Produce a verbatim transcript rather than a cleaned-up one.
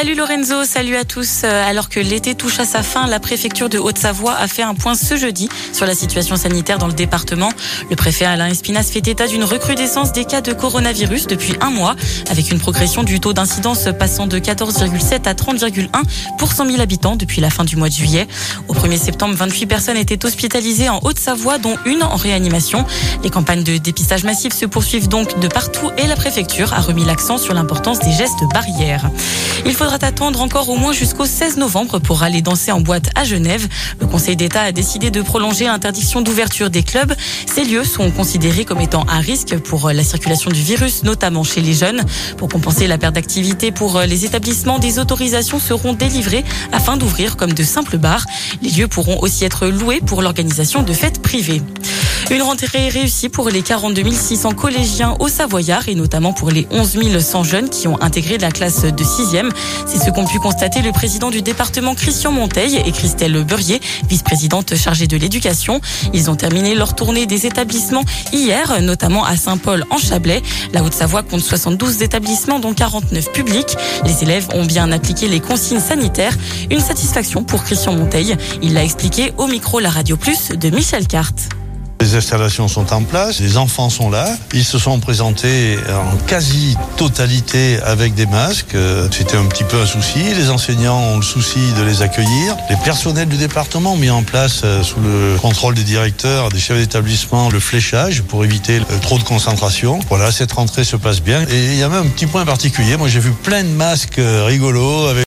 Salut Lorenzo, salut à tous. Alors que l'été touche à sa fin, la préfecture de Haute-Savoie a fait un point ce jeudi sur la situation sanitaire dans le département. Le préfet Alain Espinasse fait état d'une recrudescence des cas de coronavirus depuis un mois, avec une progression du taux d'incidence passant de quatorze virgule sept à trente virgule un pour cent mille habitants depuis la fin du mois de juillet. Au premier septembre, vingt-huit personnes étaient hospitalisées en Haute-Savoie, dont une en réanimation. Les campagnes de dépistage massif se poursuivent donc de partout et la préfecture a remis l'accent sur l'importance des gestes barrières. Il faudra attendre encore au moins jusqu'au seize novembre pour aller danser en boîte à Genève. Le Conseil d'État a décidé de prolonger l'interdiction d'ouverture des clubs. Ces lieux sont considérés comme étant à risque pour la circulation du virus, notamment chez les jeunes. Pour compenser la perte d'activité pour les établissements, des autorisations seront délivrées afin d'ouvrir comme de simples bars. Les lieux pourront aussi être loués pour l'organisation de fêtes privées. Une rentrée réussie pour les quarante-deux mille six cents collégiens au Savoyard et notamment pour les onze mille cent jeunes qui ont intégré la classe de sixième. C'est ce qu'ont pu constater le président du département Christian Monteil et Christelle Beurier, vice-présidente chargée de l'éducation. Ils ont terminé leur tournée des établissements hier, notamment à Saint-Paul en Chablais. La Haute-Savoie compte soixante-douze établissements dont quarante-neuf publics. Les élèves ont bien appliqué les consignes sanitaires. Une satisfaction pour Christian Monteil. Il l'a expliqué au micro La Radio Plus de Michel Carte. Les installations sont en place, les enfants sont là, ils se sont présentés en quasi-totalité avec des masques. C'était un petit peu un souci, les enseignants ont le souci de les accueillir. Les personnels du département ont mis en place, sous le contrôle des directeurs, des chefs d'établissement, le fléchage pour éviter trop de concentration. Voilà, cette rentrée se passe bien. Et il y a même un petit point particulier, moi j'ai vu plein de masques rigolos avec